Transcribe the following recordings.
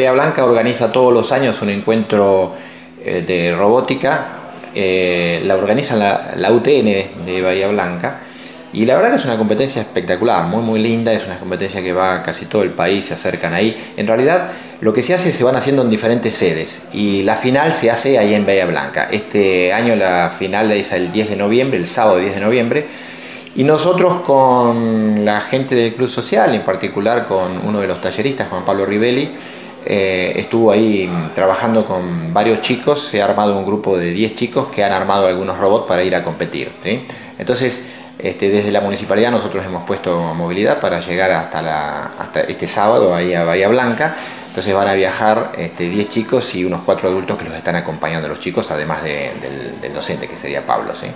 Bahía Blanca organiza todos los años un encuentro de robótica. La organiza la UTN de Bahía Blanca. Y la verdad que es una competencia espectacular, muy muy linda, es una competencia que va a casi todo el país, se acercan ahí. En realidad lo que se hace se van haciendo en diferentes sedes y la final se hace ahí en Bahía Blanca. Este año la final es el 10 de noviembre, el sábado 10 de noviembre. Y nosotros con la gente del Club Social, en particular con uno de los talleristas, Juan Pablo Rivelli, estuvo ahí trabajando con varios chicos, se ha armado un grupo de 10 chicos que han armado algunos robots para ir a competir, ¿sí? Entonces, desde la municipalidad nosotros hemos puesto movilidad para llegar hasta este sábado ahí a Bahía Blanca. Entonces van a viajar 10 chicos y unos 4 adultos que los están acompañando a los chicos, además del docente que sería Pablo, ¿sí?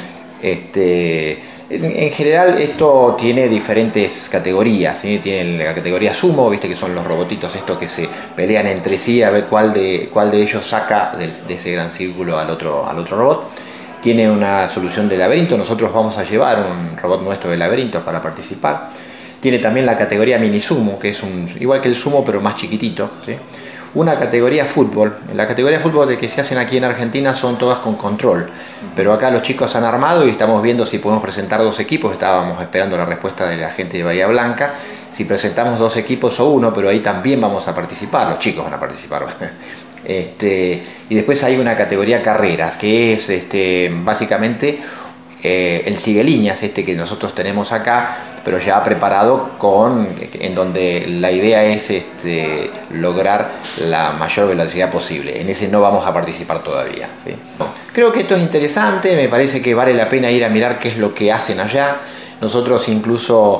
En general esto tiene diferentes categorías, ¿sí? Tiene la categoría sumo, viste que son los robotitos estos que se pelean entre sí a ver cuál de ellos saca de ese gran círculo al otro robot. Tiene una solución de laberinto, nosotros vamos a llevar un robot nuestro de laberinto para participar. Tiene también la categoría mini sumo, que es igual que el sumo pero más chiquitito, ¿sí? Una categoría fútbol. La categoría fútbol de que se hacen aquí en Argentina son todas con control, pero acá los chicos han armado y estamos viendo si podemos presentar 2 equipos. Estábamos esperando la respuesta de la gente de Bahía Blanca, si presentamos 2 equipos o uno, pero ahí también vamos a participar, los chicos van a participar. Y después hay una categoría carreras, que es básicamente el sigue-líneas que nosotros tenemos acá, pero ya preparado en donde la idea es lograr la mayor velocidad posible. En ese no vamos a participar todavía, ¿sí? Creo que esto es interesante, me parece que vale la pena ir a mirar qué es lo que hacen allá. Nosotros incluso,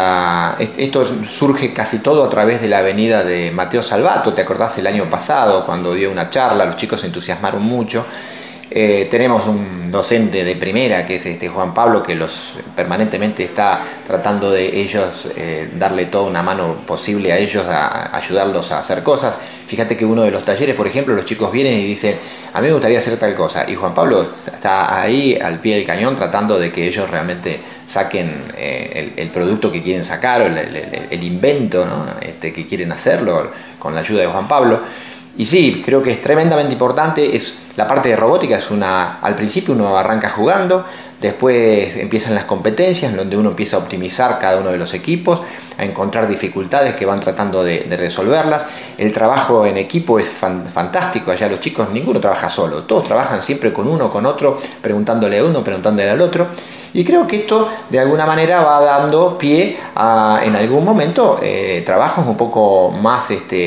esto surge casi todo a través de la avenida de Mateo Salvato. ¿Te acordás el año pasado cuando dio una charla? Los chicos se entusiasmaron mucho. Tenemos un docente de primera que es Juan Pablo, que permanentemente está tratando de ellos darle toda una mano posible a ellos, a ayudarlos a hacer cosas. Fíjate que uno de los talleres, por ejemplo, los chicos vienen y dicen: a mí me gustaría hacer tal cosa, y Juan Pablo está ahí al pie del cañón tratando de que ellos realmente saquen el producto que quieren sacar, o el invento, ¿no? Que quieren hacerlo con la ayuda de Juan Pablo. Y sí, creo que es tremendamente importante. La parte de robótica al principio uno arranca jugando, después empiezan las competencias, en donde uno empieza a optimizar cada uno de los equipos, a encontrar dificultades que van tratando de resolverlas. El trabajo en equipo es fantástico. Allá los chicos, ninguno trabaja solo, todos trabajan siempre con uno, con otro, preguntándole a uno, preguntándole al otro. Y creo que esto de alguna manera va dando pie a, en algún momento, trabajos un poco más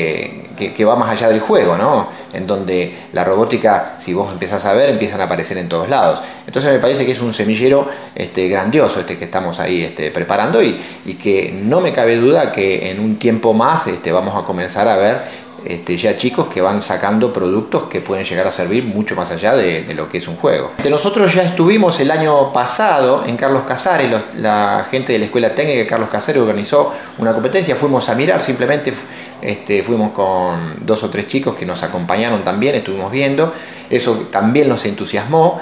que va más allá del juego, ¿no? En donde la robótica, si vos empezás a ver, empiezan a aparecer en todos lados. Entonces me parece que es un semillero grandioso que estamos ahí preparando, y que no me cabe duda que en un tiempo más vamos a comenzar a ver ya chicos que van sacando productos que pueden llegar a servir mucho más allá de lo que es un juego. Nosotros ya estuvimos el año pasado en Carlos Casares, la gente de la Escuela Técnica de Carlos Casares organizó una competencia, fuimos a mirar, simplemente fuimos con 2 o 3 chicos que nos acompañaron también, estuvimos viendo, eso también nos entusiasmó.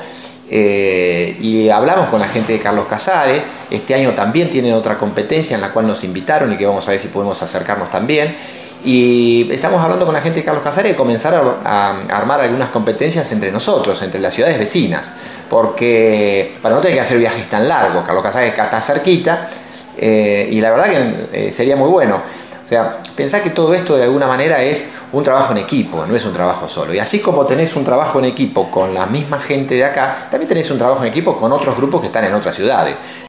Y hablamos con la gente de Carlos Casares. Este año también tienen otra competencia en la cual nos invitaron y que vamos a ver si podemos acercarnos también. Y estamos hablando con la gente de Carlos Casares de comenzar a armar algunas competencias entre nosotros, entre las ciudades vecinas, porque para no tener que hacer viajes tan largos. Carlos Casares está cerquita, y la verdad que sería muy bueno. O sea, pensá que todo esto de alguna manera es un trabajo en equipo, no es un trabajo solo. Y así como tenés un trabajo en equipo con la misma gente de acá, también tenés un trabajo en equipo con otros grupos que están en otras ciudades.